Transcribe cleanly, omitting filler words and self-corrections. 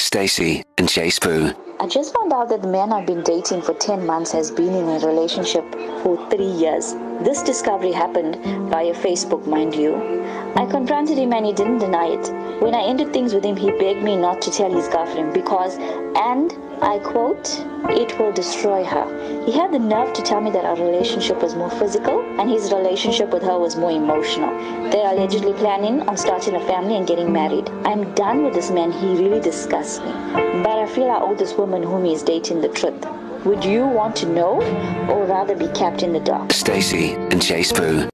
Stacey and Chase Poo. I just found out that the man I've been dating for 10 months has been in a relationship for 3 years. This discovery happened via Facebook, mind you. I confronted him and he didn't deny it. When I ended things with him, he begged me not to tell his girlfriend because, and I quote, "it will destroy her." He had the nerve to tell me that our relationship was more physical and his relationship with her was more emotional. They are allegedly planning on starting a family and getting married. I'm done with this man. He really disgusts me. But I feel I owe this woman whom he is dating the truth. Would you want to know or rather be kept in the dark? Stacey and Chase Poo.